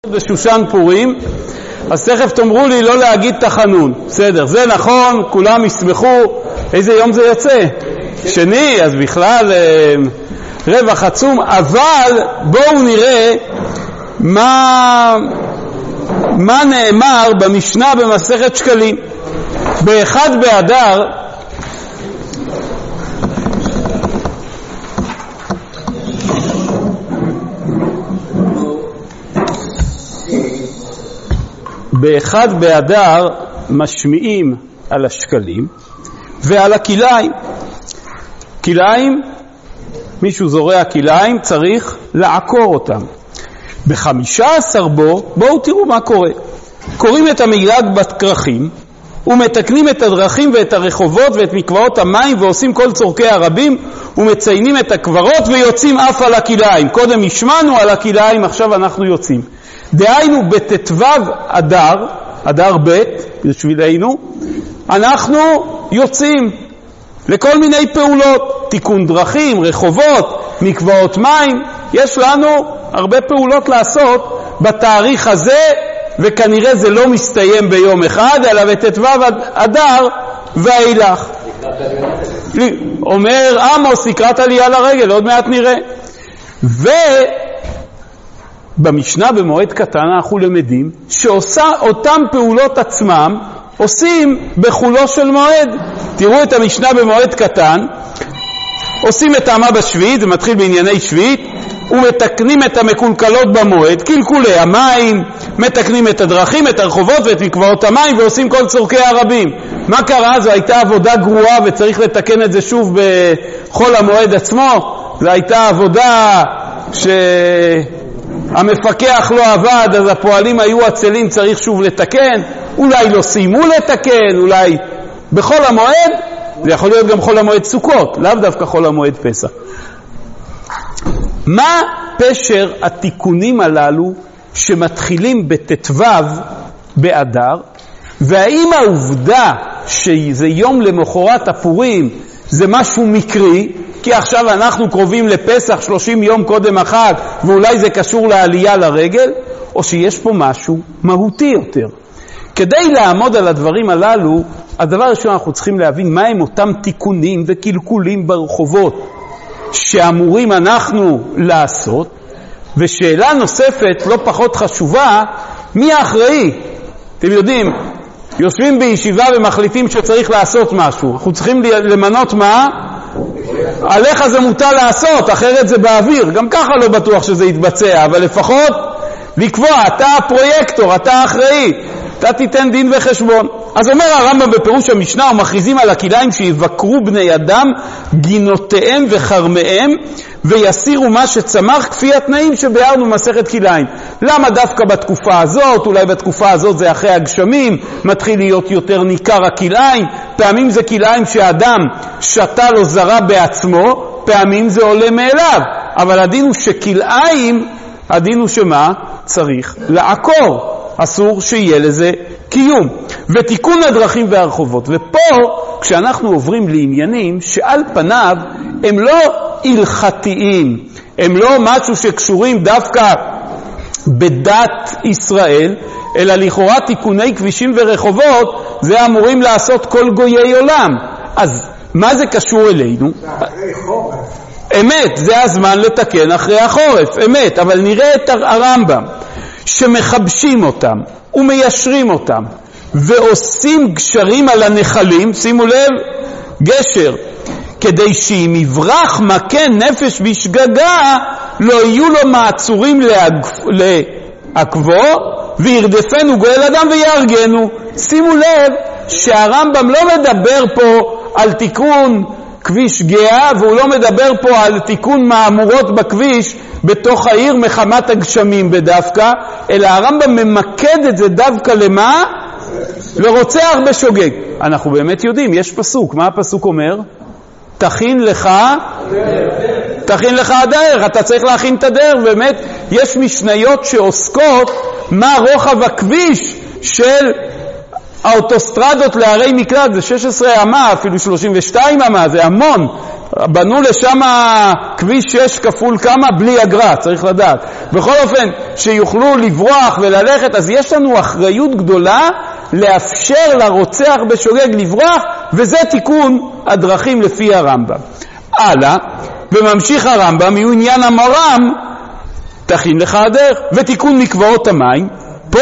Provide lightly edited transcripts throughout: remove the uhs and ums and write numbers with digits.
בשושן פורים, אז תכף תאמרו לי לא להגיד תחנון. בסדר, זה נכון, כולם ישמחו. איזה יום זה יוצא? שני, אז בכלל רווח עצום. אבל בואו נראה מה נאמר במשנה במסכת שקלים. באחד באדר באחד באדר משמיעים על השקלים ועל הכיליים. כיליים, מישהו זורע כיליים, צריך לעקור אותם. ב-15 בואו תראו מה קורה. קוראים את המילג בכרכים ומתקנים את הדרכים ואת הרחובות ואת מקוואות המים ועושים כל צורכי הרבים ומציינים את הקברות ויוצאים אף על הכיליים. קודם השמענו על הכיליים, עכשיו אנחנו יוצאים. דהיינו בתתוו אדר ב' בשבילנו, אנחנו יוצאים לכל מיני פעולות, תיקון דרכים, רחובות, מקוואות מים. יש לנו הרבה פעולות לעשות בתאריך הזה, וכנראה זה לא מסתיים ביום אחד, אלא בתתוו אדר ואילך. אומר עמוס, לקראת עלייה לרגל, עוד מעט נראה. במשנה במועד קטן אנחנו למדים שאותם פעולות עצמם עושים בחולו של מועד. תראו את המשנה במועד קטן, עושים את טעמה בשביעית, זה מתחיל בענייני שביעית, ומתקנים את המקולקלות במועד, קלקולי המים, מתקנים את הדרכים, את הרחובות ואת מקוואות המים, ועושים כל צורכי הרבים. מה קרה? זו הייתה עבודה גרועה וצריך לתקן את זה שוב בחול המועד עצמו. זו הייתה עבודה המפקח לא עבד, אז הפועלים היו עצלים, צריך שוב לתקן. אולי לא סיימו לתקן, אולי בכל המועד, זה יכול להיות גם חול המועד סוכות, לאו דווקא חול המועד פסח. מה פשר התיקונים הללו שמתחילים בתתוו באדר, והאם העובדה שזה יום למחרת הפורים זה משהו מקרי, כי עכשיו אנחנו קרובים לפסח 30 יום קודם החג, ואולי זה קשור לעלייה לרגל, או שיש פה משהו מהותי יותר. כדי לעמוד על הדברים הללו, הדבר הראשון אנחנו צריכים להבין מה הם אותם תיקונים וקלקולים ברחובות שאמורים אנחנו לעשות. ושאלה נוספת לא פחות חשובה, מי האחראי? אתם יודעים, יושבים בישיבה ומחליטים שצריך לעשות משהו, אנחנו צריכים למנות מה? עליך זה מוטל לעשות, אחרת זה באוויר. גם ככה לא בטוח שזה יתבצע, אבל לפחות לקבוע, אתה הפרויקטור, אתה האחראי, אתה תיתן דין וחשבון. אז אומר הרמב"ם בפירוש המשנה, ומכריזים על הכיליים שיבקרו בני אדם גינותיהם וחרמיהם ויסירו מה שצמח, כפי התנאים שביארנו מסכת כיליים. למה דווקא בתקופה הזאת? אולי בתקופה הזאת זה אחרי הגשמים, מתחיל להיות יותר ניכר הכיליים. פעמים זה כיליים שאדם שתה לו זרה בעצמו, פעמים זה עולה מאליו. אבל הדין הוא שכיליים, הדין הוא שמה? צריך לעקור. אסור שיהיה לזה קיום. ותיקון הדרכים והרחובות. ופה כשאנחנו עוברים לעניינים שעל פניו הם לא הלכתיים, הם לא משהו שקשורים דווקא בדת ישראל, אלא לכאורה תיקוני כבישים ורחובות זה אמורים לעשות כל גויי עולם. אז מה זה קשור אלינו? אמת, זה הזמן לתקן אחרי החורף, אמת. אבל נראה את הרמב"ם שמחבשים אותם ומיישרים אותם ועושים גשרים על הנחלים, שימו לב, גשר, כדי שאם יברח מכה נפש בשגגה לא יהיו לו מעצורים לעקבו וירדפנו גואל אדם ויארגנו. שימו לב שהרמב"ם לא מדבר פה על תיקון כביש גאה, והוא לא מדבר פה על תיקון מהמורות בכביש בתוך העיר מחמת הגשמים בדווקא, אלא הרמב"ם ממקד את זה דווקא למה? לרוצח בשוגג. אנחנו באמת יודעים, יש פסוק. מה הפסוק אומר? תכין לך הדרך, אתה צריך להכין את הדרך. באמת יש משניות שעוסקות מה רוחב הכביש של האוטוסטרדות לערי מקלט זה 16 אמה, אפילו 32 אמה, זה המון. בנו לשם כביש 6 כפול כמה בלי אגרה, צריך לדעת. בכל אופן, שיוכלו לברוח וללכת, אז יש לנו אחריות גדולה לאפשר לרוצח בשוגג לברוח, וזה תיקון הדרכים לפי הרמב"ם. הלאה, וממשיך הרמב"ם, יהיו עניין המורם, תכין לך הדרך, ותיקון מקוואות המים. פה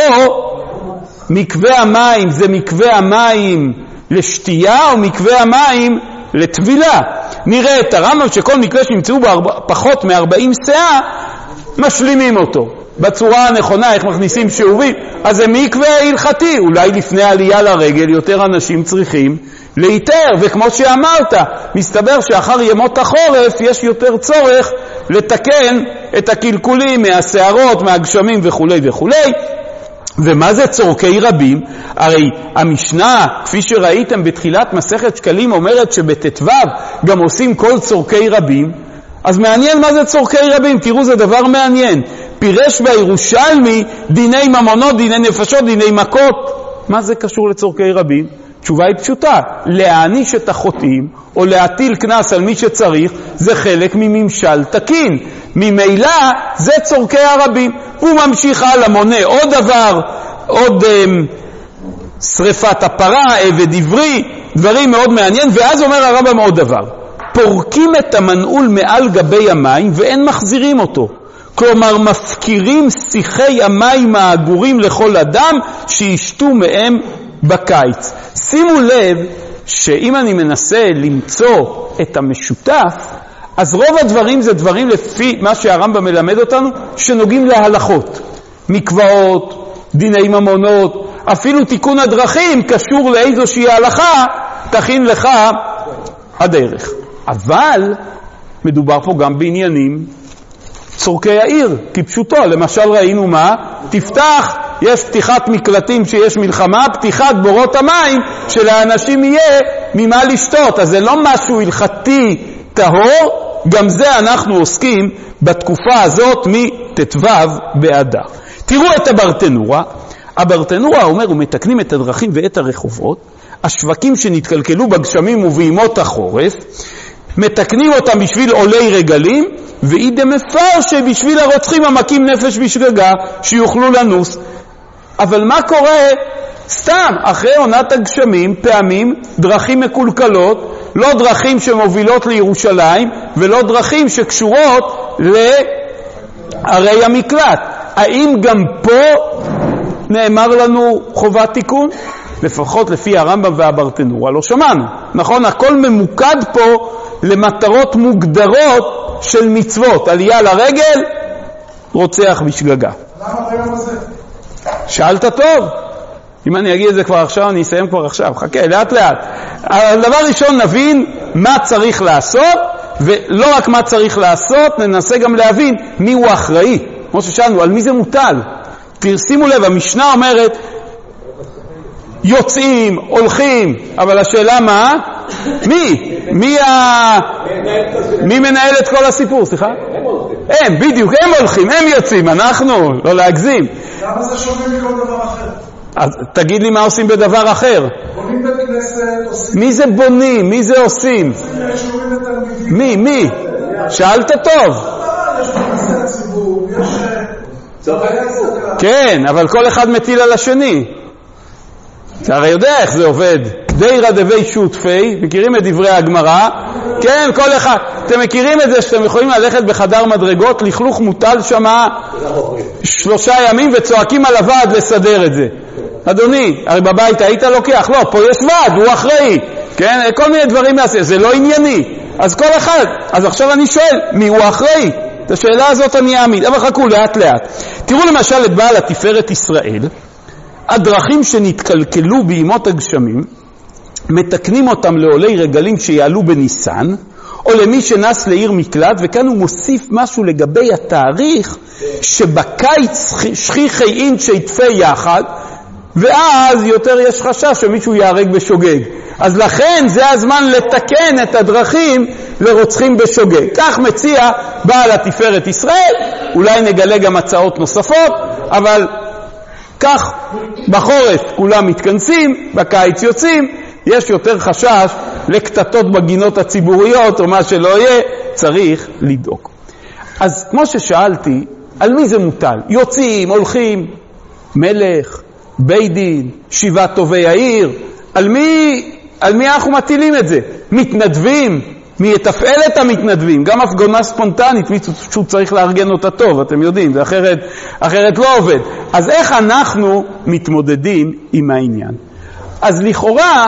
מקווה המים זה מקווה המים לשתייה או מקווה המים לטבילה. נראה את הרמב"ם שכל מקווה שנמצאו פחות מ-40 שאה משלימים אותו בצורה הנכונה, איך מכניסים שאובים. אז זה מקווה הלכתי, אולי לפני עלייה לרגל יותר אנשים צריכים להיתר, וכמו שאמרת, מסתבר שאחר ימות החורף יש יותר צורך לתקן את הקלקולים מהשערות, מהגשמים וכו' וכו'. ומה זה צורכי רבים? הרי המשנה, כפי שראיתם בתחילת מסכת שקלים, אומרת שבט"ו גם עושים כל צורכי רבים. אז מעניין מה זה צורכי רבים, תראו זה דבר מעניין. פירש בירושלמי דיני ממונות, דיני נפשות, דיני מכות. מה זה קשור לצורכי רבים? תשובה היא פשוטה, להעניש את החוטאים או להטיל קנס על מי שצריך זה חלק מממשל תקין, ממילא זה צורכי הרבים. הוא ממשיך הלאה, מונה עוד דבר, עוד שריפת הפרה, עבד עברי, דברים מאוד מעניין. ואז אומר הרמב"ם עוד דבר, פורקים את המנעול מעל גבי המים ואין מחזירים אותו, כלומר מפקירים שיחי המים האגורים לכל אדם שישתו מהם בקיץ. שימו לב שאם אני מנסה למצוא את המשותף, אז רוב הדברים זה דברים לפי מה שהרמב"ם מלמד אותנו שנוגעים להלכות, מקוואות, דיני ממונות, אפילו תיקון הדרכים קשור לאיזושהי הלכה, תכין לך הדרך. אבל מדובר פה גם בעניינים צורכי העיר, כפשוטו. למשל ראינו מה? תפתח, יש פתיחת מקלטים שיש מלחמה, פתיחת בורות המים שלאנשים יהיה ממה לשתות. אז זה לא משהו הלכתי טהור, גם זה אנחנו עוסקים בתקופה הזאת מט"ו באדר. תראו את הברטנורה. הברטנורה אומר, ומתקנים את הדרכים ואת הרחובות, השווקים שנתקלקלו בגשמים ובימות החורף, מתקנים אותם בשביל עולי רגלים, ואידה מפרש בשביל הרוצחים המכים נפש בשגגה, שיוכלו לנוס. אבל מה קורה סתם אחרי עונת הגשמים? פעמים דרכים מקולקלות, לא דרכים שמובילות לירושלים ולא דרכים שקשורות לערי המקלט. האם גם פה נאמר לנו חובת תיקון? לפחות לפי הרמב"ם והברטנורה לא שמענו. נכון, הכל ממוקד פה למטרות מוגדרות של מצוות, עלייה לרגל, רוצח בשגגה. למה ביום הזה? שאלת טוב. אם אני אגיד את זה כבר עכשיו, אני אסיים כבר עכשיו. חכה, לאט לאט. הדבר ראשון נבין מה צריך לעשות, ולא רק מה צריך לעשות, ננסה גם להבין מי הוא האחראי. כמו ששאלנו, על מי זה מוטל? תשימו לב, המשנה אומרת, יוצאים, הולכים, אבל השאלה מה? מי מנהל את כל הסיפור? סליחה? הם, בדיוק, הם הולכים, הם יוצאים, אנחנו, לא להגזים. למה זה שונה מכל דבר אחר? אז תגיד לי מה עושים בדבר אחר. בונים בית כנסת, עושים... מי זה בונים? מי זה עושים? שיעורים לתלמידים. מי? שאלת טוב. יש בכנסי הציבור, יש... כן, אבל כל אחד מטיל על השני. אתה הרי יודע איך זה עובד. דירא דבי שותפי, מכירים את דברי הגמרא? כן, כל אחד. אתם מכירים את זה שאתם יכולים ללכת בחדר מדרגות, לכלוך מוטל שמה 3 ימים וצועקים על הוועד לסדר את זה. אדוני, הרי בבית היית לוקח? לא, פה יש ועד, הוא אחראי. כן, כל מיני דברים מעשה, זה לא ענייני. אז כל אחד, אז עכשיו אני שואל, מי הוא אחראי? את השאלה הזאת אני אעמיד, אבל חכו לאט לאט. תראו למשל את בעל התפארת ישראל, הדרכים שנתקלקלו בימות הגשמים, מתקנים אותם לעולי רגלים שיעלו בניסן, או למי שנס לעיר מקלט, וכאן הוא מוסיף משהו לגבי התאריך, שבקיץ שכיחי אין שיתפה יחד, ואז יותר יש חשש שמישהו יהרג בשוגג. אז לכן זה הזמן לתקן את הדרכים לרוצחים בשוגג. כך מציע בעל התפארת ישראל, אולי נגלה גם הצעות נוספות, אבל כך בחורף כולם מתכנסים, בקיץ יוצאים, יש יותר חשש לקטטות בגינות הציבוריות או מה שלא יהיה, צריך לדאוג. אז כמו ששאלתי, על מי זה מוטל? יוצאים, הולכים, מלך, בית דין, שבעת טובי העיר, על מי אנחנו מטילים את זה? מתנדבים? מי יתפעל את המתנדבים? גם הפגנה ספונטנית, מישהו צריך לארגן אותה טוב, אתם יודעים, זה אחרת לא עובד. אז איך אנחנו מתמודדים עם העניין? אז לכאורה,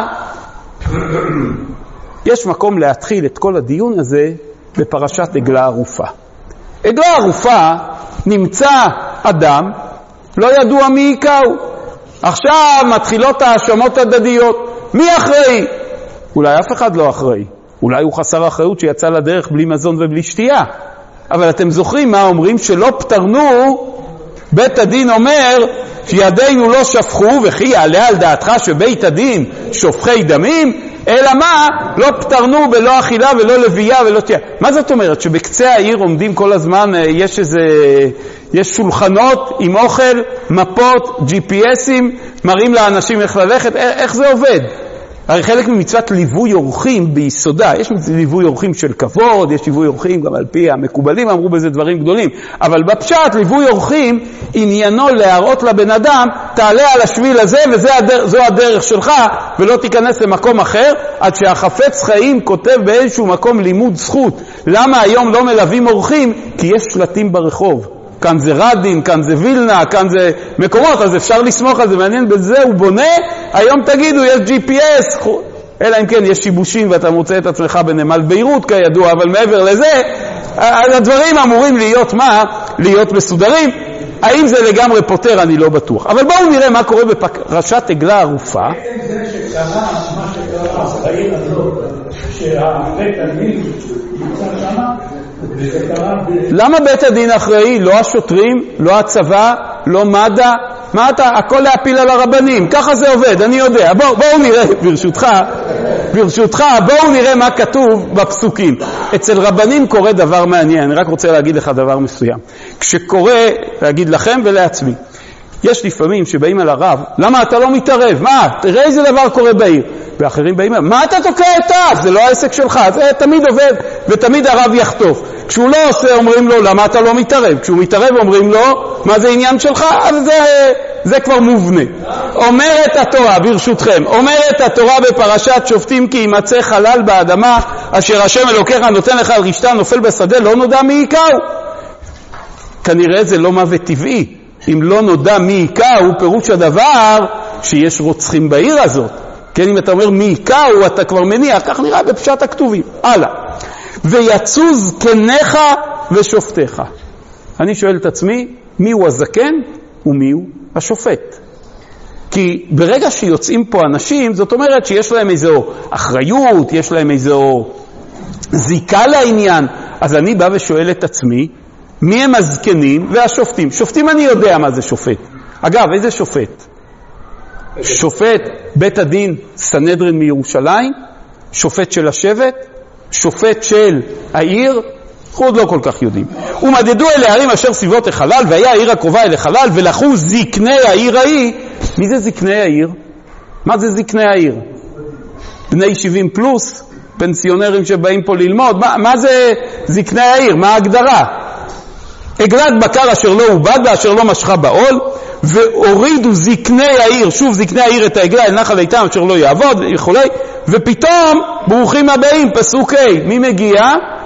יש מקום להתחיל את כל הדיון הזה בפרשת עגלה ערופה. עגלה ערופה נמצא אדם, לא ידוע מי יקראו. עכשיו מתחילות האשמות הדדיות. מי אחראי? אולי אף אחד לא אחראי. אולי הוא חסר אחריות שיצא לדרך בלי מזון ובלי שתייה. אבל אתם זוכרים מה אומרים? שלא פטרנו, בית הדין אומר שידינו לא שפכו, וכי יעלה על דעתך שבית הדין שופכי דמים, אלא מה? לא פטרנו בלא אכילה ולא לבייה ולא שתייה. מה זאת אומרת? שבקצה העיר עומדים כל הזמן, יש שולחנות עם אוכל, מפות, GPSים, מראים לאנשים איך ללכת, איך זה עובד? הרי חלק ממצוות ליווי אורחים ביסודה, יש ליווי אורחים של כבוד, יש ליווי אורחים גם על פי המקובלים, אמרו בזה דברים גדולים, אבל בפשט ליווי אורחים עניינו להראות לבן אדם, תעלה על השביל הזה וזו הדרך שלך, ולא תיכנס למקום אחר, עד שהחפץ חיים כותב באיזשהו מקום לימוד זכות. למה היום לא מלווים אורחים? כי יש שלטים ברחוב. כאן זה רדין, כאן זה וילנה, כאן זה מקומות, אז אפשר לסמוך על זה, מעניין בזה הוא בונה, היום תגידו יש GPS, אלא אם כן יש שיבושים ואתה מוצא את עצמך בנמל ביירות כידוע, אבל מעבר לזה, הדברים אמורים להיות מה? להיות מסודרים. האם זה לגמרי פותר? אני לא בטוח. אבל בואו נראה מה קורה בפרשת עגלה ערופה. זה שקרה, מה שקרה, בעיר הזאת, שהבית הדין נמצא שמה, למה בית הדין אחראי? לא השוטרים, לא הצבא, לא מד"א, מה אתה? הכל להפיל על הרבנים. ככה זה עובד, אני יודע. בואו נראה, ברשותך, בואו נראה מה כתוב בפסוקים. אצל רבנים קורה דבר מעניין, אני רק רוצה להגיד לך דבר מסוים. כשקורה, להגיד לכם ולעצמי, יש לפעמים שבאים על הרב, למה אתה לא מתערב? מה? תראה איזה דבר קורה בעיר. ואחרים באים, מה אתה תוקע את האף? זה לא העסק שלך, זה תמיד עובד, ותמיד הרב יחטוף. כשהוא לא עושה, אומרים לו, למה אתה לא מתערב? כשהוא מתערב, אומרים לו, מה זה עניין שלך? אז זה כבר מובנה. אומרת התורה, ברשותכם, אומרת התורה בפרשת שופטים, כי ימצא חלל באדמה, אשר השם אלוקיך נותן לך על רשתה, נופל בשדה, לא נודע מי יקראו. כנראה זה לא מוות טבעי. אם לא נודע מי יקראו, פירוש הדבר שיש רוצחים בעיר הזאת. כן, אם אתה אומר מי יקראו, אתה כבר מניח, כך נראה בפשט הכתובים. הלאה. ויצאו זקניך ושופטיך. אני שואל את עצמי, מי הוא הזקן ומי הוא השופט? כי ברגע שיוצאים פה אנשים, זאת אומרת שיש להם איזו אחריות, יש להם איזו זיקה לעניין. אז אני בא ושואל את עצמי, מי הם הזקנים והשופטים? שופטים אני יודע מה זה שופט. אגב, איזה שופט? שופט בית הדין סנהדרין מירושלים, שופט של השבט, שופט של העיר, אנחנו עוד לא כל כך יודעים. ומדדו אל הערים אשר סביבות החלל, והיה העיר הקרובה אל החלל, ולכו זקני העיר ההיא. מי זה זקני העיר? מה זה זקני העיר? בני 70 פלוס, פנסיונרים שבאים פה ללמוד. מה זה זקני העיר? מה ההגדרה? עגלת בקר אשר לא עובד ואשר לא משכה בעול, והורידו זקני העיר, שוב זקני העיר את העגלה אל נחל איתם אשר לא יעבוד וכו', ופתאום ברוכים הבאים, פסוק ה', מי מגיע?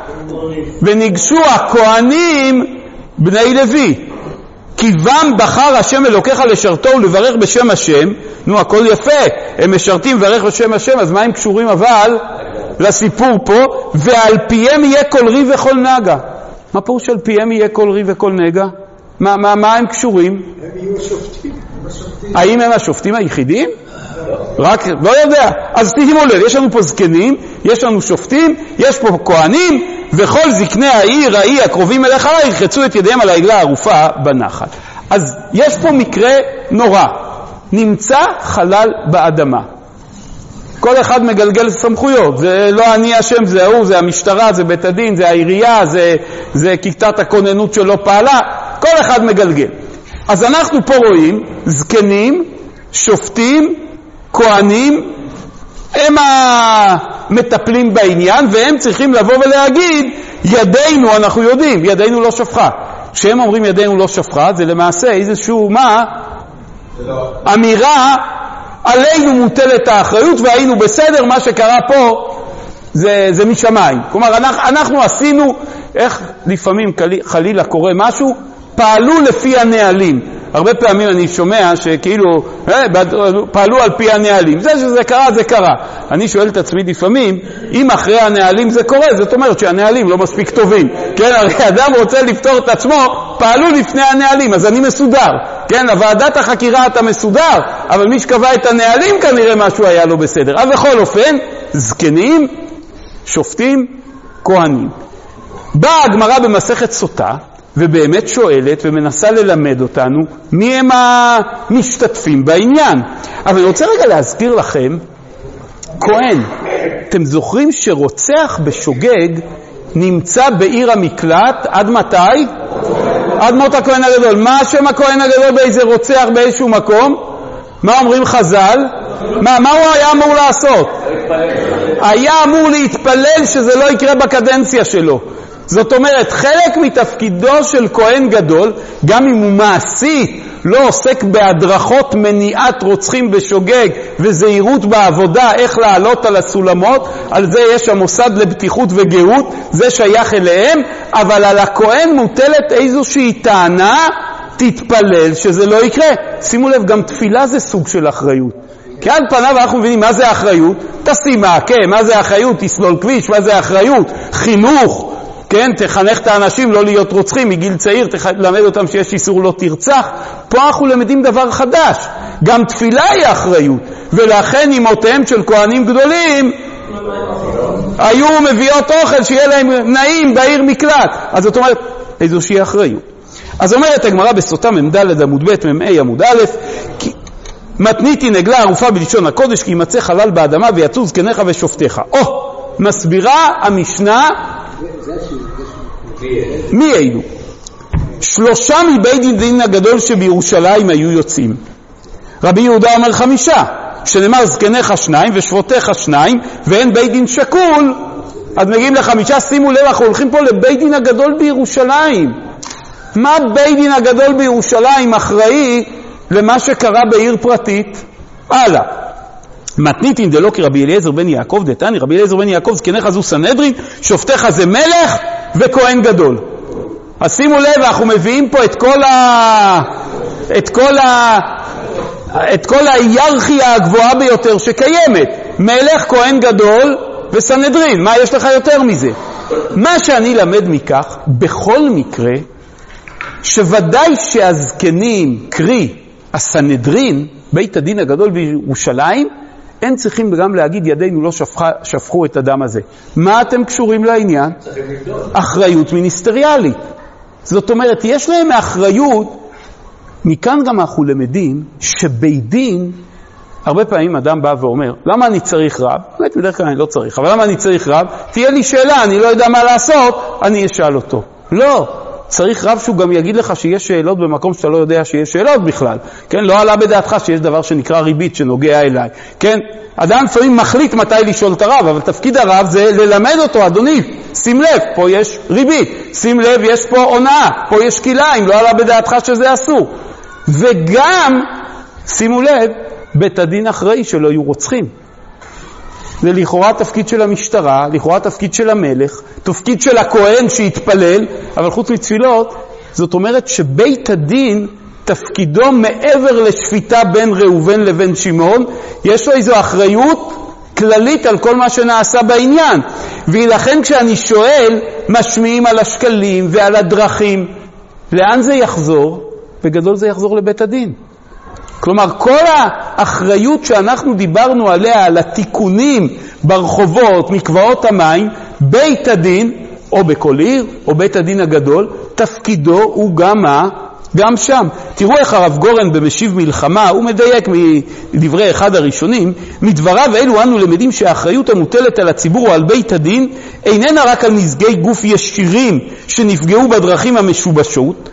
וניגשו הכהנים בני לוי, כי בם בחר השם אלוקיך לשרתו ולברך בשם השם. נו, הכל יפה, הם משרתים וברך בשם השם, אז מה הם קשורים אבל לסיפור פה? ועל פיהם יהיה כל ריב וכל נגע. מה פירוש על פיהם יהיה כל ריב וכל נגע? מה הם קשורים? הם יהיו שופטים. האם הם השופטים היחידים? רק לא יודע. אז תשימו לב, יש לנו פה זקנים, יש לנו שופטים, יש פה כהנים, וכל זקני העיר ההיא הקרובים אליך ירחצו את ידיהם על העגלה הערופה בנחל. אז יש פה מקרה נורא. נמצא חלל באדמה. כל אחד מגלגל סמכויות. זה לא אני השם, זה הוא, זה המשטרה, זה בית הדין, זה העירייה, זה כיתת הכוננות שלא פעלה. כל אחד מגלגל. אז אנחנו פה רואים זקנים, שופטים, כהנים, הם המטפלים בעניין, והם צריכים לבוא ולהגיד, ידינו, אנחנו יודעים, ידינו לא שפכה. כשהם אומרים ידינו לא שפכה, זה למעשה איזשהו אמירה, עלינו מוטלת האחריות, והיינו בסדר, מה שקרה פה זה משמיים. כלומר, אנחנו עשינו, איך לפעמים חלילה קורה משהו, פעלו לפי הנהלים. הרבה פעמים אני שומע שכאילו פעלו על פי הנהלים. זה שזה קרה, זה קרה. אני שואל את עצמי לפעמים, אם אחרי הנהלים זה קורה, זאת אומרת שהנהלים לא מספיק טובים. כן, הרי אדם רוצה לפתור את עצמו, פעלו לפני הנהלים, אז אני מסודר. כן, לוועדת החקירה אתה מסודר, אבל מי שקבע את הנהלים כנראה משהו היה לא בסדר. אז בכל אופן, זקנים, שופטים, כהנים. באה הגמרא במסכת סוטה, ובאמת שואלת ומנסה ללמד אותנו מי הם המשתתפים בעניין. אבל אני רוצה רגע להזכיר לכם, כהן, אתם זוכרים שרוצח בשוגג נמצא בעיר המקלט עד מתי? עד מות הכהן הגדול. מה השם הכהן הגדול באיזה רוצח באיזשהו מקום? מה אומרים חז"ל? מה הוא היה אמור לעשות? היה אמור להתפלל שזה לא יקרה בקדנציה שלו. זאת אומרת, חלק מתפקידו של כהן גדול, גם אם הוא מעשי, לא עוסק בהדרכות מניעת רוצחים בשוגג וזהירות בעבודה, איך לעלות על הסולמות, על זה יש המוסד לבטיחות וגאות, זה שייך אליהם, אבל על הכהן מוטלת איזושהי טענה, תתפלל שזה לא יקרה. שימו לב, גם תפילה זה סוג של אחריות. כי על פניו אנחנו מבינים מה זה אחריות, תשים מעקה, מה זה אחריות, תסלול כביש, מה זה אחריות, חינוך, כן, תחנך את האנשים לא להיות רוצחים מגיל צעיר, תלמד אותם שיש איסור לא תרצח. פה אנחנו למדים דבר חדש, גם תפילה היא אחריות, ולכן אמותיהם של כהנים גדולים היו מביאות אוכל שיהיה להם נעים בעיר מקלט. אז זאת אומרת, איזושהי אחריות. אז אומרת הגמרא בסוטה ממד' עמוד ב' ממ"ה עמוד א', מתניתי נגלה ערופה בלשון הקודש, כי יימצא חלל באדמה ויצאו זקניך ושופטיך. מסבירה המשנה מי אלו? 3 מבית דין הגדול שבירושלים היו יוצאים. רבי יהודה אומר 5, שנאמר זקניך 2 ושבותיך 2, ואין בית דין שקול, אז מגיעים ל5. שימו לב, אנחנו הולכים פה לבית דין הגדול בירושלים. מה בית דין הגדול בירושלים אחראי למה שקרה בעיר פרטית? הלאה. מתניתין דלא כרבי אליעזר בן יעקב דתני, רבי אליעזר בן יעקב זקניך זו סנהדרין, שופטיך זה מלך וכהן גדול. אז שימו לב, אנחנו מביאים פה את כל ההיררכיה הגבוהה ביותר שקיימת. מלך, כהן גדול וסנהדרין. מה יש לך יותר מזה? מה שאני למד מכך, בכל מקרה, שוודאי שהזקנים, קרי הסנהדרין, בית הדין הגדול בירושלים, אין צריכים גם להגיד ידינו לא שפכו את הדם הזה. מה אתם קשורים לעניין? אחריות מיניסטריאלית. זאת אומרת, יש להם אחריות. מכאן גם אנחנו למדים שבית דין, הרבה פעמים אדם בא ואומר, למה אני צריך רב? באמת, בדרך כלל אני לא צריך, אבל למה אני צריך רב? תהיה לי שאלה, אני לא יודע מה לעשות, אני אשאל אותו. לא. צריך רב שהוא גם יגיד לך שיש שאלות במקום שאתה לא יודע שיש שאלות בכלל. כן, לא עלה בדעתך שיש דבר שנקרא ריבית שנוגע אליי. כן, אדם לפעמים מחליט מתי לשאול את הרב, אבל תפקיד הרב זה ללמד אותו, אדוני, שים לב, פה יש ריבית, שים לב, יש פה עונה, פה יש קילה, אם לא עלה בדעתך שזה אסור. וגם, שימו לב, בית הדין אחראי שלא יהיו רוצחים. זה לכאורה תפקיד של המשטרה, לכאורה תפקיד של המלך, תפקיד של הכהן שהתפלל, אבל חוץ מתפילות, זאת אומרת שבית הדין, תפקידו מעבר לשפיטה בין ראובן לבין שמעון, יש לו איזו אחריות כללית על כל מה שנעשה בעניין. ולכן כשאני שואל, משמיעים על השקלים ועל הדרכים, לאן זה יחזור? בגדול זה יחזור לבית הדין. כלומר, כל האחריות שאנחנו דיברנו עליה, על התיקונים ברחובות, מקוואות המים, בית הדין, או בכל עיר, או בית הדין הגדול, תפקידו הוא גם שם. תראו איך הרב גורן במשיב מלחמה, הוא מדייק מדברי אחד הראשונים, מדבריו אלו אנו למדים שהאחריות המוטלת על הציבור או על בית הדין, איננה רק על נזקי גוף ישירים שנפגעו בדרכים המשובשות,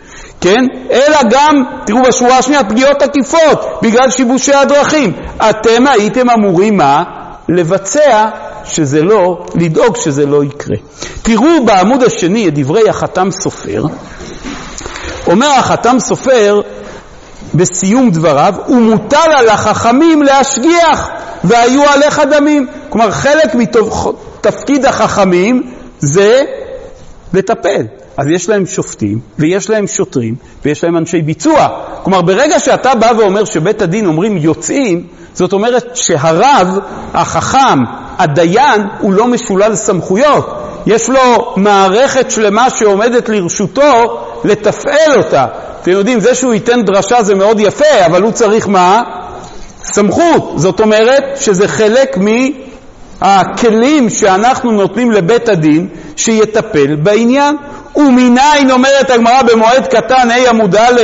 כן? אלא גם, תראו בשורה השנייה, פגיעות עקיפות, בגלל שיבושי הדרכים. אתם הייתם אמורים מה? לבצע שזה לא, לדאוג שזה לא יקרה. תראו בעמוד השני את דברי החתם סופר. אומר החתם סופר בסיום דבריו, ומוטל על החכמים להשגיח והיו עליך דמים. כלומר, חלק מתפקיד החכמים זה לטפל. אז יש להם שופטים, ויש להם שוטרים, ויש להם אנשי ביצוע. כלומר, ברגע שאתה בא ואומר שבית הדין אומרים יוצאים, זאת אומרת שהרב, החכם, הדיין, הוא לא משולל סמכויות. יש לו מערכת שלמה שעומדת לרשותו לתפעל אותה. אתם יודעים, זה שהוא ייתן דרשה זה מאוד יפה, אבל הוא צריך מה? סמכות. זאת אומרת שזה חלק מהכלים שאנחנו נותנים לבית הדין שיטפל בעניין. ומניין אומרת הגמרא במועד קטן ה' עמוד א',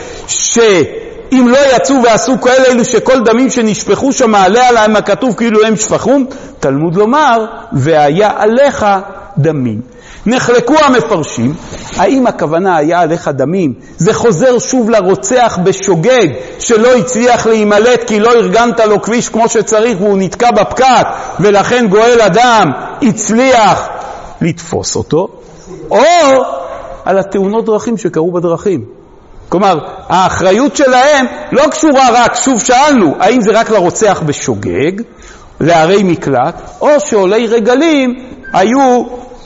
שאם לא יצאו ועשו כאלה אלו שכל דמים שנשפכו שם מעלה עליהם הכתוב כאילו הם שפכום, תלמוד לומר והיה עליך דמים. נחלקו המפרשים, האם הכוונה היה עליך דמים? זה חוזר שוב לרוצח בשוגג שלא הצליח להימלט כי לא ארגנת לו כביש כמו שצריך והוא נתקע בפקק ולכן גואל אדם הצליח לתפוס אותו, או על התאונות דרכים שקרו בדרכים. כלומר, האחריות שלהם לא קשורה רק, שוב שאלנו, האם זה רק לרוצח בשוגג, לערי מקלט, או שעולי רגלים היו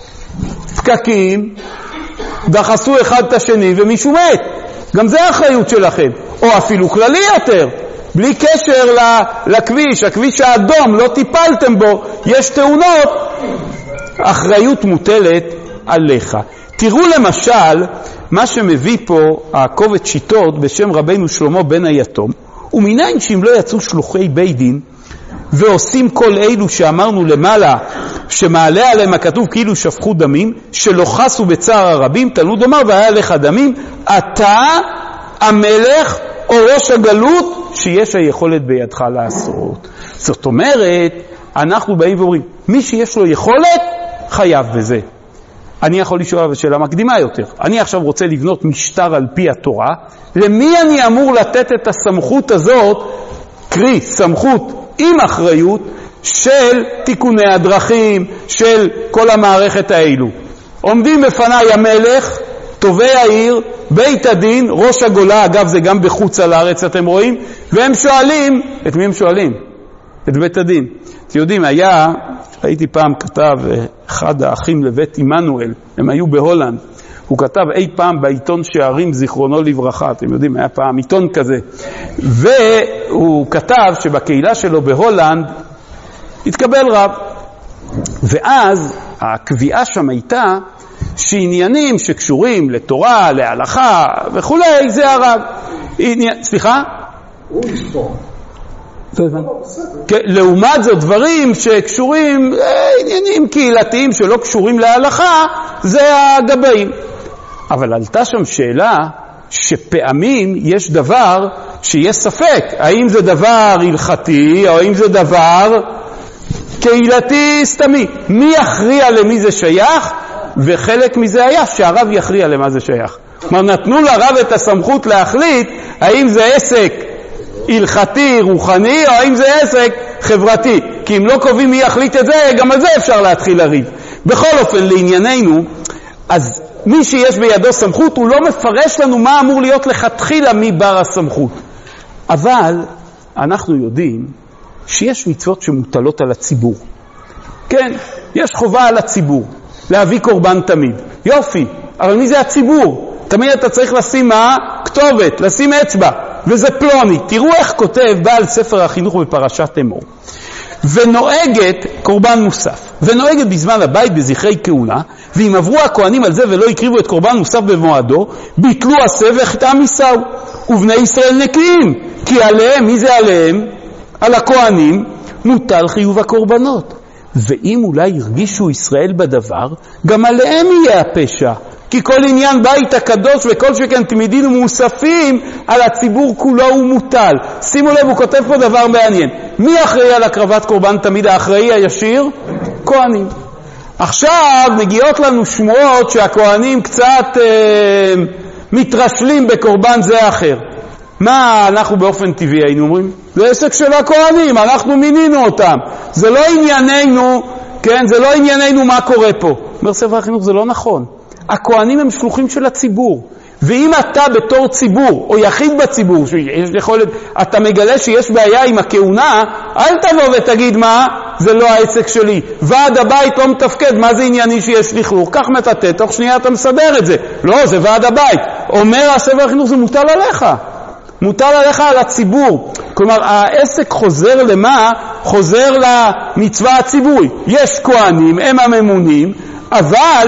פקקים, דחסו אחד את השני ומישהו מת. גם זה האחריות שלכם. או אפילו כללי יותר, בלי קשר לכביש, הכביש האדום, לא טיפלתם בו, יש תאונות, אחריות מוטלת עליך. תראו למשל מה שמביא פה הקובץ שיטות בשם רבינו שלמה בן היתום, ומניין שאם לא יצאו שלוחי בית דין ועושים כל אלו שאמרנו למעלה שמעלה עליהם הכתוב כאילו שפכו דמים שלא חסו בצער הרבים, תלמוד לומר והיה לך דמים, אתה המלך או ראש הגלות שיש היכולת בידך לעשות. זאת אומרת, אנחנו באים ואומרים מי שיש לו יכולת חייב בזה. אני יכול לשאול שאלה מקדימה יותר. אני עכשיו רוצה לבנות משטר על פי התורה. למי אני אמור לתת את הסמכות הזאת, קרי סמכות עם אחריות של תיקוני הדרכים, של כל המערכת האלו? עומדים בפניי המלך, טובי העיר, בית הדין, ראש הגולה, אגב זה גם בחוץ על הארץ אתם רואים, והם שואלים, את מי הם שואלים? את בית הדין. אתם יודעים, הייתי פעם כתב אחד האחים לבית עמנואל, הם היו בהולנד, הוא כתב אי פעם בעיתון שערים זיכרונו לברכה, אתם יודעים, היה פעם עיתון כזה, והוא כתב שבקהילה שלו בהולנד התקבל רב, ואז הקביעה שם הייתה שעניינים שקשורים לתורה, להלכה וכולי, זה הרב. סליחה? הוא יספור. לעומת זאת דברים שקשורים, עניינים קהילתיים שלא קשורים להלכה, זה הגבאים. אבל עלתה שם שאלה שפעמים יש דבר שיש ספק, האם זה דבר הלכתי או האם זה דבר קהילתי סתמי. מי יכריע למי זה שייך? וחלק מזה היה שהרב יכריע למה זה שייך. כלומר, נתנו לרב את הסמכות להחליט האם זה עסק הלכתי, רוחני, או האם זה עסק חברתי. כי אם לא קובעים מי יחליט את זה, גם על זה אפשר להתחיל לריב. בכל אופן, לענייננו, אז מי שיש בידו סמכות, הוא לא מפרש לנו מה אמור להיות לכתחילה מי בר הסמכות. אבל אנחנו יודעים שיש מצוות שמוטלות על הציבור. כן, יש חובה על הציבור להביא קורבן תמיד. יופי, אבל מי זה הציבור? תמיד אתה צריך לשים מה? כתובת, לשים אצבע. וזה פלוני. תראו איך כותב בעל ספר החינוך בפרשת אמור. ונוהגת קורבן מוסף. ונוהגת בזמן הבית בזכרי כהונה, ואם עברו הכהנים על זה ולא הקריבו את קורבן מוסף במועדו, ביטלו עשה וחטאם יישאו. ובני ישראל נקיים, כי עליהם, מי זה עליהם? על הכהנים, מוטל חיוב הקורבנות. ואם אולי הרגישו ישראל בדבר, גם עליהם יהיה הפשע. כי כל עניין בית הקדוש וכל שכן תמידין ומוספים על הציבור כולו הוא מוטל. שימו לב, הוא כותב פה דבר מעניין. מי אחראי על הקרבת קורבן תמיד? האחראי הישיר? כהנים. עכשיו מגיעות לנו שמועות שהכהנים קצת מתרשלים בקורבן זה אחר. מה אנחנו באופן טבעי היינו אומרים? זה עסק של הכהנים, אנחנו מינינו אותם. זה לא ענייננו, כן? זה לא ענייננו מה קורה פה. אומר ספר החינוך, זה לא נכון. הכהנים הם שלוחים של הציבור. ואם אתה בתור ציבור, או יחיד בציבור, שיש יכולת, אתה מגלה שיש בעיה עם הכהונה, אל תבוא ותגיד מה, זה לא העסק שלי. ועד הבית לא מתפקד, מה זה ענייני שיש לכלוך? כך מטאטא, תוך שנייה אתה מסדר את זה. לא, זה ועד הבית. אומר הספר החינוך, זה מוטל עליך. מוטל עליך על הציבור. כלומר, העסק חוזר למה? חוזר למצווה הציבורית. יש כהנים, הם הממונים, אבל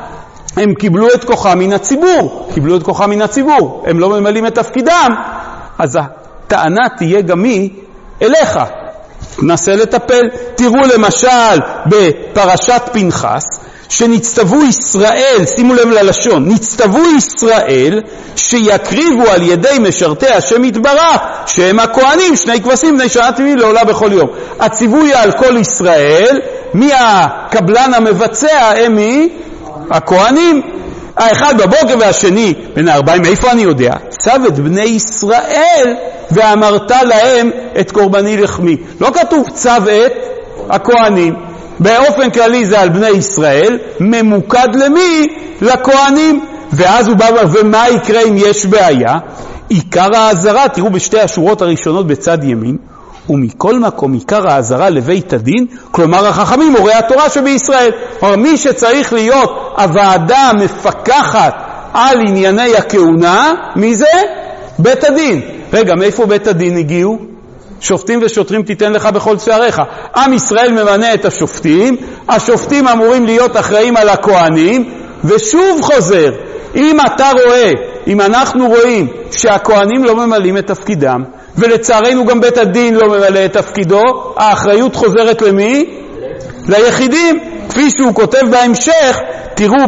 הם קיבלו את כוחם מן הציבור. קיבלו את כוחם מן הציבור. הם לא ממלאים את תפקידם. אז הטענה תהיה גם מי אליך. נסה לטפל. תראו למשל בפרשת פנחס, שנצטוו ישראל, שימו לב ללשון, נצטוו ישראל שיקריבו על ידי משרתי השם יתברך, שהם הכהנים, 2 כבשים בני שנה תמימים לעולה בכל יום. הציווי על כל ישראל, מי הקבלן המבצע? הם מי? הכהנים. האחד בבוקר והשני בין 40, מאיפה אני יודע? צב את בני ישראל ואמרת להם את קורבני לחמי. לא כתוב צב את הכהנים. באופן כללי זה על בני ישראל, ממוקד למי? לכהנים. ואז הוא בא, ומה יקרה אם יש בעיה? עיקר העזרה, תראו בשתי השורות הראשונות בצד ימין, ומכל מקום עיקר העזרה לבית הדין, כלומר החכמים, הורי התורה שבישראל. או מי שצריך להיות הוועדה המפקחת על ענייני הכהונה, מי זה? בית הדין. רגע, מאיפה בית הדין הגיעו? שופטים ושוטרים תיתן לך בכל שעריך. עם ישראל ממנה את השופטים, השופטים אמורים להיות אחראים על הכהנים, ושוב חוזר, אם אתה רואה, אם אנחנו רואים שהכהנים לא ממלאים את תפקידם, ולצערנו גם בית הדין לא ממלא את תפקידו, האחריות חוזרת למי? ליחידים. כפי שהוא כותב בהמשך, תראו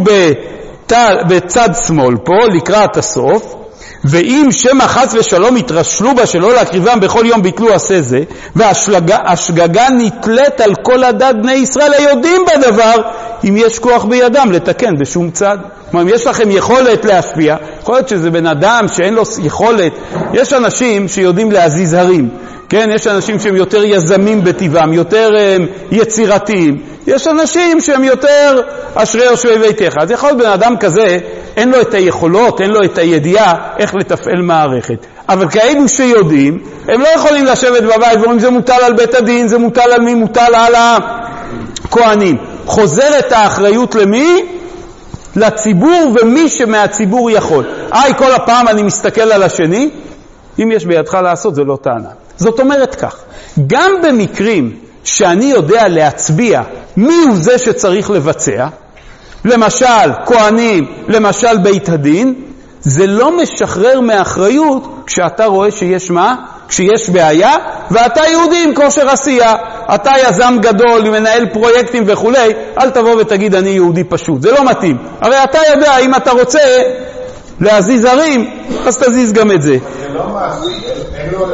בצד שמאל פה, לקראת הסוף, ואם שמא חס ושלום התרשלו בה שלא להקריבם בכל יום ביטלו עשה זה, והשגגה נתלת על כל הדת בני ישראל היודעים בדבר, אם יש כוח בידם לתקן בשום צד. כלומר, אם יש לכם יכולת להשפיע, יכול להיות שזה בן אדם שאין לו יכולת. יש אנשים שיודעים להזיז הרים, כן? יש אנשים שהם יותר יזמים בטבעם, יותר יצירתיים. יש אנשים שהם יותר אשרי יושבי ביתך. אז יכול להיות בן אדם כזה, אין לו את היכולות, אין לו את הידיעה איך לתפעל מערכת. אבל כאלו שיודעים, הם לא יכולים לשבת בבית ואומרים, זה מוטל על בית הדין, זה מוטל על מי? מוטל על הכהנים. חוזרת האחריות למי? לציבור, ומי שמהציבור יכול. כל הפעם אני מסתכל על השני, אם יש בידך לעשות, זה לא טענה. זאת אומרת כך, גם במקרים שאני יודע להצביע מי הוא זה שצריך לבצע, למשל כהנים, למשל בית הדין, זה לא משחרר מאחריות כשאתה רואה שיש מה? כשיש בעיה, ואתה יהודי עם כושר עשייה, אתה יזם גדול, מנהל פרויקטים וכו', אל תבוא ותגיד אני יהודי פשוט, זה לא מתאים. הרי אתה יודע, אם אתה רוצה להזיז הרים, אז תזיז גם את זה. זה לא מעשי, אין לו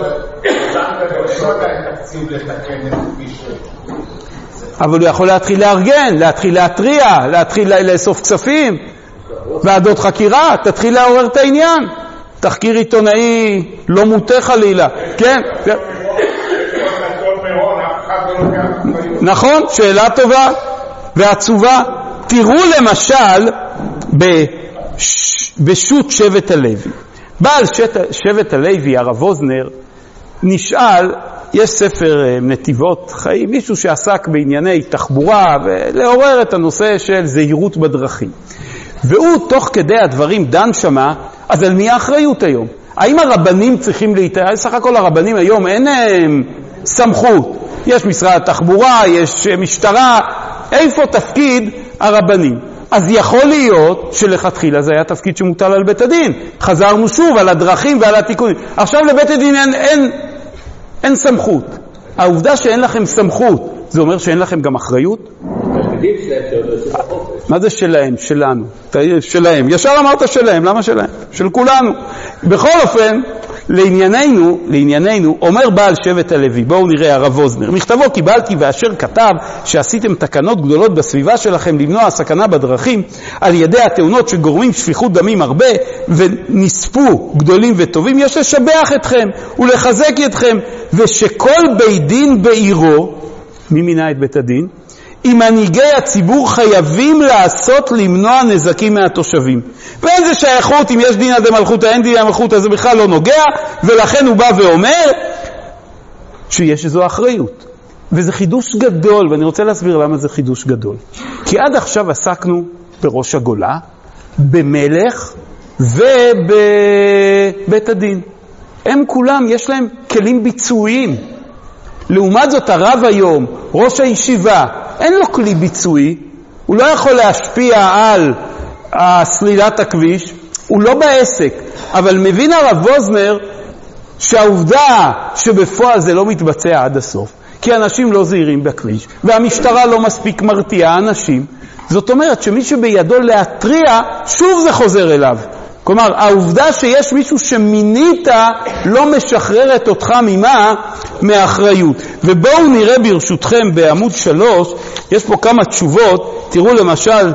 תקציב לתקן את כביש. אבל הוא יכול להתחיל לארגן, להתחיל להטריע, להתחיל לאסוף כספים, ועדות חקירה, תתחיל לעורר את העניין. תחקיר עיתונאי לא מוטה חלילה, כן? נכון, שאלה טובה ועצובה. תראו למשל בשו"ת שבט הלוי. בעל שבט הלוי, הרב אוזנר, נשאל, יש ספר נתיבות חיים, מישהו שעסק בענייני תחבורה ולעורר את הנושא של זהירות בדרכים. והוא תוך כדי הדברים דן שמה, אז על מי האחריות היום? האם הרבנים צריכים להתערב? סך הכל הרבנים היום אין סמכות. יש משרד התחבורה, יש משטרה, איפה תפקיד הרבנים? אז יכול להיות שלכתחילה זה היה תפקיד שמוטל על בית הדין. חזרנו שוב על הדרכים ועל התיקונים. עכשיו לבית הדין אין סמכות. העובדה שאין לכם סמכות, זה אומר שאין לכם גם אחריות? עדיף שלהם שעוד עושים החופש. מה זה שלהם? שלנו. שלהם. ישר אמרת שלהם, למה שלהם? של כולנו. בכל אופן, לענייננו, אומר בעל שבט הלוי, בואו נראה הרב ווזנר, מכתבו קיבלתי ואשר כתב שעשיתם תקנות גדולות בסביבה שלכם למנוע סכנה בדרכים על ידי התאונות שגורמים שפיכות דמים הרבה ונספו גדולים וטובים, יש לשבח אתכם ולחזק אתכם, ושכל בית דין בעירו, מי מינה את בית הדין? עם מנהיגי הציבור חייבים לעשות למנוע נזקים מהתושבים. ואין זה שייכות, אם יש דינא דמלכותא אין דינא דמלכותא, זה בכלל לא נוגע, ולכן הוא בא ואומר שיש איזו אחריות. וזה חידוש גדול, ואני רוצה להסביר למה זה חידוש גדול. כי עד עכשיו עסקנו בראש הגולה, במלך ובבית הדין. הם כולם, יש להם כלים ביצועיים. לעומת זאת הרב היום, ראש הישיבה, אין לו כלי ביצועי, הוא לא יכול להשפיע על סלילת הכביש, הוא לא בעסק, אבל מבין הרב ווזנר שהעובדה שבפועל זה לא מתבצע עד הסוף, כי אנשים לא זהירים בכביש, והמשטרה לא מספיק מרתיעה אנשים, זאת אומרת שמי שבידו להטריע, שוב זה חוזר אליו. כלומר, העובדה שיש מישהו שמינית לא משחררת אותך ממה? מאחריות. ובואו נראה ברשותכם בעמוד 3, יש פה כמה תשובות, תראו למשל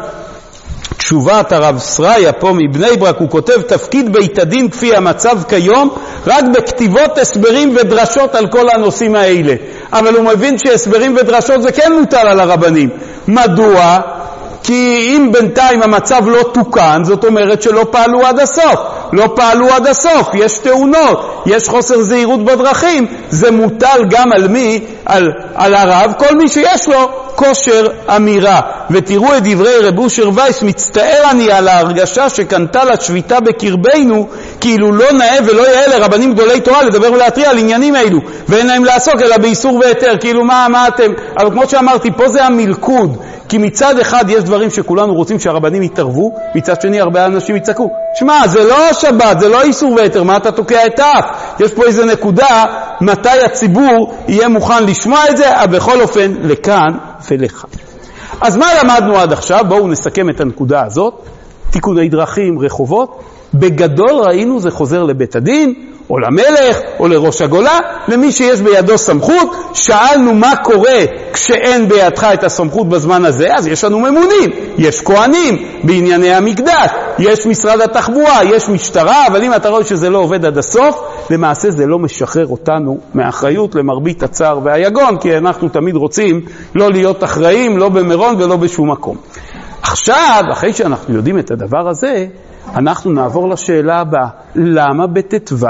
תשובת הרב סריה פה מבני ברק, הוא כותב תפקיד בית הדין כפי המצב כיום, רק בכתיבות הסברים ודרשות על כל הנושאים האלה. אבל הוא מבין שהסברים ודרשות זה כן מוטל על הרבנים. מדוע? כי אם בינתיים המצב לא תוקן, זאת אומרת שלא פעלו עד הסוף. לא פעלו עד הסוף, יש תאונות, יש חוסר זהירות בדרכים, זה מוטל גם על מי? על הרב, כל מי שיש לו כושר אמירה. ותראו את דברי רב אושר וייס, מצטער אני על ההרגשה שקנתה לשביתה בקרבנו, כאילו לא נאה ולא יאה לרבנים גדולי תורה לדבר ולהתריע על עניינים האלו, ואין להם לעסוק אלא באיסור והיתר, כאילו מה אתם? אבל כמו שאמרתי, פה זה המלכוד, כי מצד אחד יש דברים שכולנו רוצים שהרבנים יתערבו, מצד שני הרבה אנשים יצעקו, שמע, זה לא שבת, זה לא איסור והיתר, מה אתה תוקע את האף? יש פה איזה נקודה, מתי הציבור יהיה מוכן לשמוע את זה, בכל אופן, לכאן ולכאן. אז מה למדנו עד עכשיו? בואו נסכם את הנקודה הזאת. תיקוני דרכים, רחובות. בגדול ראינו זה חוזר לבית הדין, או למלך, או לראש הגולה, למי שיש בידו סמכות. שאלנו מה קורה כשאין בידך את הסמכות בזמן הזה, אז יש לנו ממונים, יש כהנים בענייני המקדש, יש משרד התחבורה, יש משטרה, אבל אם אתה רואה שזה לא עובד עד הסוף, למעשה זה לא משחרר אותנו מאחריות למרבית הצער והיגון, כי אנחנו תמיד רוצים לא להיות אחראים, לא במירון ולא בשום מקום. עכשיו, אחרי שאנחנו יודעים את הדבר הזה, אנחנו נעבור לשאלה הבאה, למה בט"ו?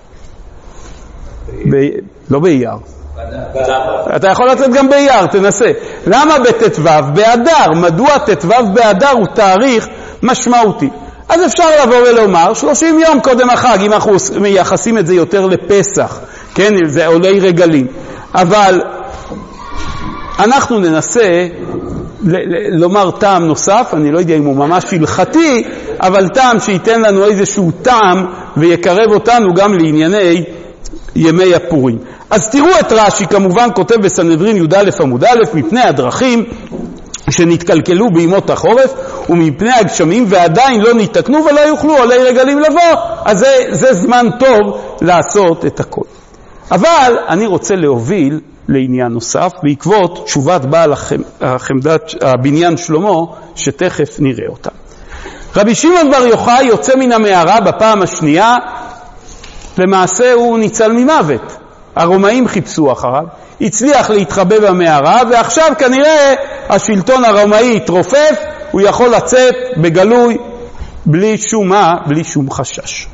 לא באייר. אתה יכול לצאת גם באייר, תנסה. למה בט"ו? באדר. מדוע ט"ו באדר הוא תאריך משמעותי? אז אפשר לבוא ולומר 30 יום קודם החג, אם אנחנו מייחסים את זה יותר לפסח, כן, זה עולי רגלים. אבל אנחנו ננסה לומר טעם נוסף, אני לא יודע אם הוא ממש הלכתי, אבל טעם שייתן לנו איזשהו טעם ויקרב אותנו גם לענייני ימי הפורים. אז תראו את רש"י, כמובן כותב בסנהדרין י"א עמוד א', מפני הדרכים שנתקלקלו בימות החורף ומפני הגשמים ועדיין לא ניתקנו ולא יוכלו עולי רגלים לבוא, אז זה זמן טוב לעשות את הכל. אבל אני רוצה להוביל לעניין נוסף בעקבות תשובת בעל החמדת הבניין שלמה שתכף נראה אותה. רבי שמעון בר יוחאי יוצא מן המערה בפעם השנייה, למעשה הוא ניצל ממוות. הרומאים חיפשו אחריו, הצליח להתחבא במערה, ועכשיו כנראה השלטון הרומאי התרופף, הוא יכול לצאת בגלוי בלי שום חשש.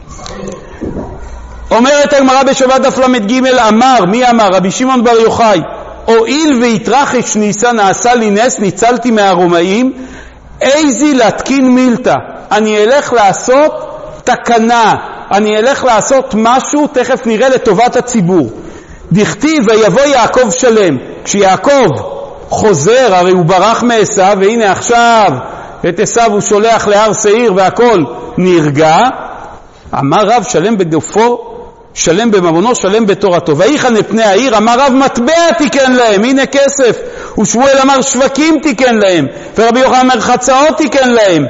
אומרת הגמרא בשבת דף ל"ג, אמר, מי אמר? רבי שמעון בר יוחאי, הואיל ויתרחש ניסה, נעשה לי נס, ניצלתי מהרומאים, איזי להתקין מילתא, אני אלך לעשות תקנה, אני אלך לעשות משהו, תכף נראה לטובת הציבור. דכתיב ויבוא יעקב שלם, כשיעקב חוזר, הרי הוא ברח מעשיו, והנה עכשיו את עשיו הוא שולח להר שעיר והכל נרגע, אמר רב שלם בגופו, שלם בממונו, שלם בתורתו. ויחן פני העיר, אמר רב מטבע תיקן להם, הנה כסף. ושמואל אמר שווקים תיקן להם, ורבי יוחנן אמר חצאות תיקן להם.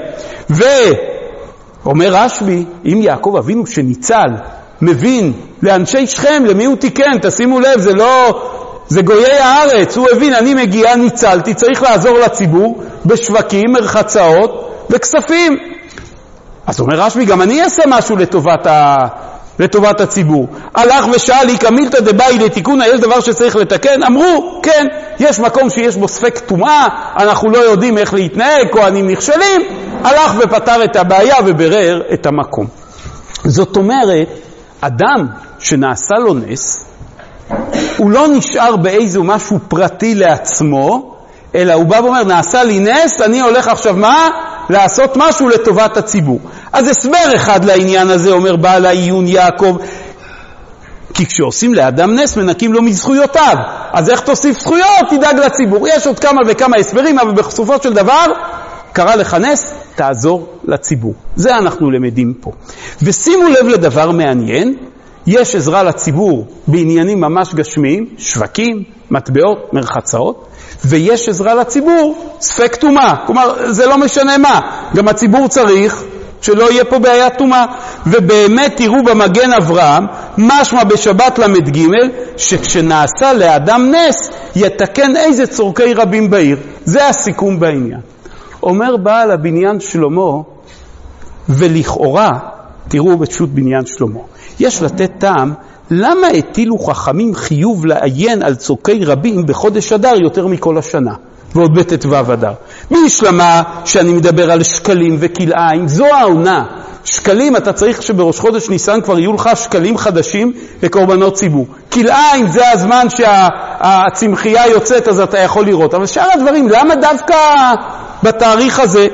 ואומר רשב"י, אם יעקב אבינו שניצל מבין לאנשי שכם למי הוא תיקן, תשימו לב, זה גויי הארץ, הוא הבין, אני מגיע, ניצלתי, צריך לעזור לציבור בשווקים, מרחצאות וכספים. אז אומר רשב"י, גם אני אעשה משהו לטובת הציבור. הלך ושאל, היא כמילתא דבאי לתיקון, יש דבר שצריך לתקן? אמרו, כן, יש מקום שיש בו ספק טומאה, אנחנו לא יודעים איך להתנהג, כהנים נכשלים, הלך ופתר את הבעיה וברר את המקום. זאת אומרת, אדם שנעשה לו נס, הוא לא נשאר באיזו משהו פרטי לעצמו, אלא הוא בא ואומר, נעשה לי נס, אני הולך עכשיו מה? לעשות משהו לטובת הציבור. אז הסבר אחד לעניין הזה אומר בעל העיון יעקב, כי כשעושים לאדם נס מנקים לו מזכויותיו, אז איך תוסיף זכויות? תדאג לציבור. יש עוד כמה וכמה הסברים, אבל בסופו של דבר קרא לך נס, תעזור לציבור. זה אנחנו למדים פה. ושימו לב לדבר מעניין, יש עזרה לציבור בעניינים ממש גשמיים, שווקים, מטבעות, מרחצאות, ויש עזרה לציבור ספק טומאה. כלומר, זה לא משנה מה, גם הציבור צריך שלא יהיה פה בעיית טומאה. ובאמת תראו במגן אברהם, משמע בשבת למד ג' שכשנעשה לאדם נס, יתקן איזה צורכי רבים בעיר. זה הסיכום בעניין. אומר בעל הבניין שלמה, ולכאורה, תראו בפשוט בניין שלמה, יש לתת טעם, למה הטילו חכמים חיוב לעיין על צורכי רבים בחודש אדר יותר מכל השנה? ועוד בט"ו אדר. מי שלמה שאני מדבר על שקלים וכלאיים, זו העונה. שקלים, אתה צריך שבראש חודש ניסן כבר יהיו לך שקלים חדשים לקורבנות ציבור. כלאיים זה הזמן שהצמחייה יוצאת, אז אתה יכול לראות. אבל שאר הדברים, למה דווקא בתאריך הזה?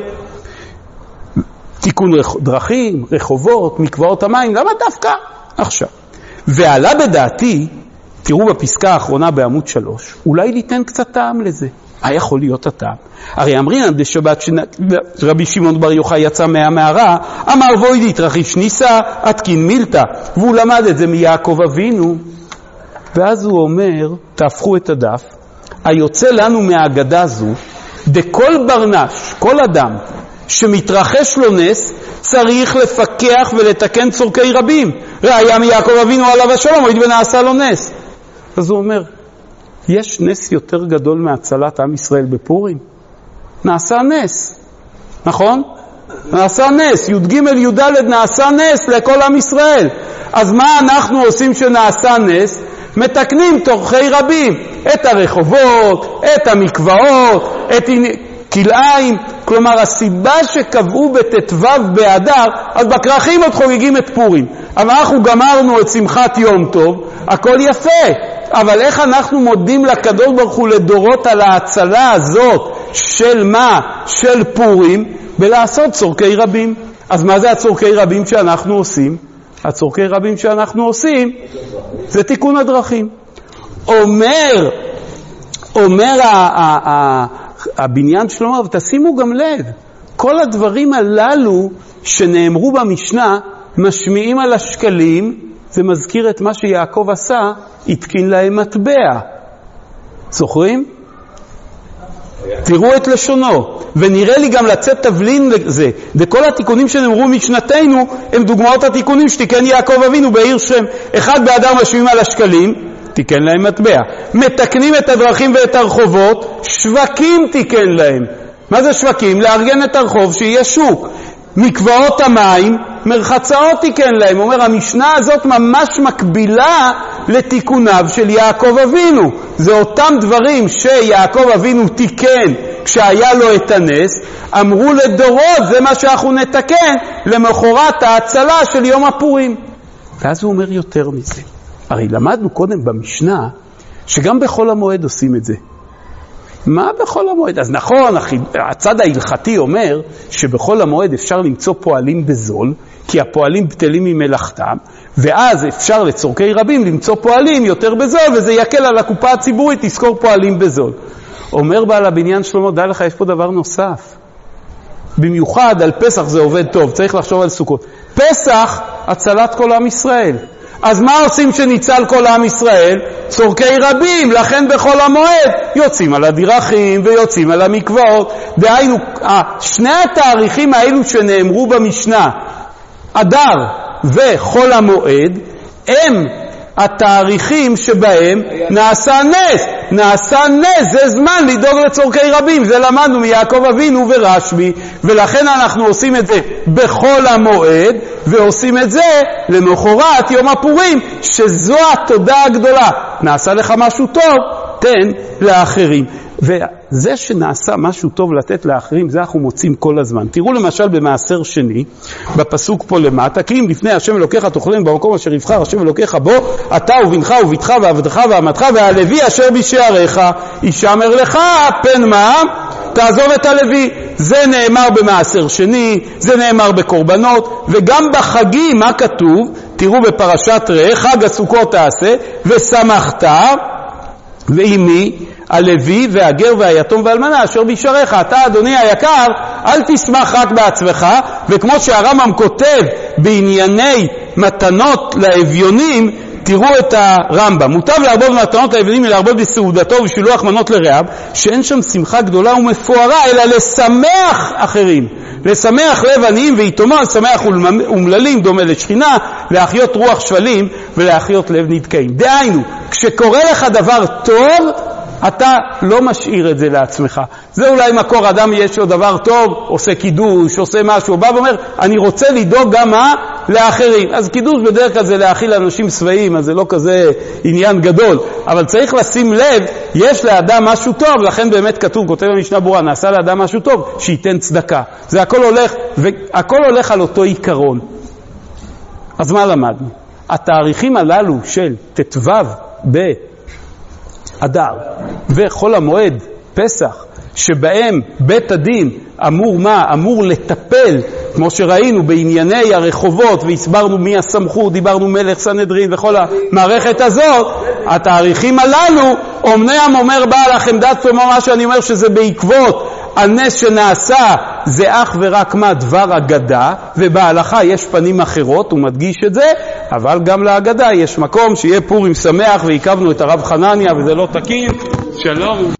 תיקון דרכים, רחובות, מקוואות המים, למה דווקא עכשיו? ועלה בדעתי, תראו בפסקה האחרונה בעמוד 3, אולי ניתן קצת טעם לזה. יכול להיות הטעם. הרי אמרינן בשבת רבי שמעון בר יוחאי יצא מהמערה, אמר בואי להתרחיש ניסה, התקין מילתא, והוא למד את זה מיעקב אבינו. ואז הוא אומר, תהפכו את הדף, היוצא לנו מהאגדה זו, דכל ברנש, כל אדם שמתרחש לו נס, צריך לפקח ולתקן צורכי רבים. ראיה מיעקב אבינו עליו השלום, הויד ונעשה לו נס. אז הוא אומר, יש נס יותר גדול מהצלת עם ישראל בפורים? נעשה נס, נכון? נעשה נס, י"ג י"ד נעשה נס לכל עם ישראל. אז מה אנחנו עושים שנעשה נס? מתקנים צורכי רבים, את הרחובות, את המקוואות, את כלאיים. כלומר, הסיבה שקבעו בט"ו באדר, אז בכרכים עוד חוגגים את פורים. אבל אנחנו גמרנו את שמחת יום טוב, הכל יפה. אבל איך אנחנו מודים לקדוש ברוך הוא לדורות על ההצלה הזאת של מה? של פורים, בלעשות צורכי רבים. אז מה זה הצורכי רבים שאנחנו עושים? הצורכי רבים שאנחנו עושים זה תיקון הדרכים. אומר הבניין שלמה, ותשימו גם לב, כל הדברים הללו שנאמרו במשנה משמיעים על השקלים, זה מזכיר את מה שיעקב עשה, התקין להם מטבע. זוכרים? תראו את לשונו, ונראה לי גם לצאת תבלין לזה. וכל התיקונים שנאמרו משנתנו הם דוגמאות התיקונים שתיקן יעקב אבינו בעיר שכם. אחד באדר משמיעים על השקלים, תיקן להם מטבע. מתקנים את הדרכים ואת הרחובות, שווקים תיקן להם. מה זה שווקים? לארגן את הרחוב שיהיה שוק. מקוואות המים, מרחצאות תיקן להם. אומר, המשנה הזאת ממש מקבילה לתיקוניו של יעקב אבינו. זה אותם דברים שיעקב אבינו תיקן כשהיה לו את הנס, אמרו לדורות, זה מה שאנחנו נתקן למחרת ההצלה של יום הפורים. ואז הוא אומר יותר מזה. הרי למדנו קודם במשנה שגם בחול המועד עושים את זה. מה בחול המועד? אז נכון, הצד ההלכתי אומר שבחול המועד אפשר למצוא פועלים בזול, כי הפועלים בטלים ממלאכתם, ואז אפשר לצורכי רבים למצוא פועלים יותר בזול, וזה יקל על הקופה הציבורית, תזכור פועלים בזול. אומר בעל הבניין שלמה, דע לך, יש פה דבר נוסף. במיוחד על פסח זה עובד טוב, צריך לחשוב על סוכות. פסח, הצלת כל עם ישראל. אז מה עושים שניצל כל עם ישראל? צורכי רבים, לכן בחול המועד יוצאים על הדרכים ויוצאים על המקוואות. דהיינו, שני התאריכים האלו שנאמרו במשנה, אדר וחול המועד, הם התאריכים שבהם נעשה נס. נעשה נס, זה זמן לדאוג לצורכי רבים. זה למדנו מיעקב אבינו ורשב"י, ולכן אנחנו עושים את זה בחול המועד, ועושים את זה למחרת יום הפורים, שזו התודה הגדולה. נעשה לך משהו טוב, תן לאחרים. וזה שנעשה משהו טוב לתת לאחרים, זה אנחנו מוצאים כל הזמן. תראו למשל במעשר שני, בפסוק פה למטה, כי אם לפני השם אלוקיך תאכלם במקום אשר יבחר השם אלוקיך בו, אתה ובנך וביתך ועבדך ואמתך והלוי אשר בשעריך, ישמר לך פן מה? תעזוב את הלוי. זה נאמר במעשר שני, זה נאמר בקורבנות, וגם בחגים, מה כתוב? תראו בפרשת ראה, חג הסוכות תעשה, ושמחת, ואימי, הלוי והגר והיתום והאלמנה אשר בשעריך. אתה אדוני היקר, אל תשמח רק בעצמך, וכמו שהרמב"ם כותב בענייני מתנות לאביונים, תראו את הרמב"ם, מוטב להרבות מתנות לאביונים ולהרבות בסעודתו ושילוח מנות לרעיו, שאין שם שמחה גדולה ומפוארה אלא לשמח אחרים, לשמח לב עניים ויתומו, לשמח אומללים דומה לשכינה, להחיות רוח שפלים ולהחיות לב נדכאים. דהיינו, כשקורה לך דבר טוב, אתה לא משאיר את זה לעצמך. זה אולי מקור, אדם יש לו דבר טוב, עושה קידוש, עושה משהו, בא ואומר, אני רוצה לדאוג גם לאחרים. אז קידוש בדרך כלל זה להאכיל אנשים שבעים, אז זה לא כזה עניין גדול. אבל צריך לשים לב, יש לאדם משהו טוב, לכן באמת כתוב, כותב במשנה ברורה, נעשה לאדם משהו טוב, שייתן צדקה. זה הכל הולך, והכל הולך על אותו עיקרון. אז מה למדנו? התאריכים הללו של ט"ו אדר וחול המועד פסח, שבהם בית הדין אמור מה? אמור לטפל, כמו שראינו בענייני הרחובות, והסברנו מי הסמכות, דיברנו מלך סנהדרין וכל המערכת הזאת. התאריכים הללו, אומנם אומר בעל החמדת תומו, מה שאני אומר שזה בעקבות הנס שנעשה, זה אך ורק מה? דבר אגדה, ובהלכה יש פנים אחרות, הוא מדגיש את זה, אבל גם לאגדה יש מקום שיהיה פורים שמח, ועיכבנו את הרב חנניה וזה לא תקין. שלום.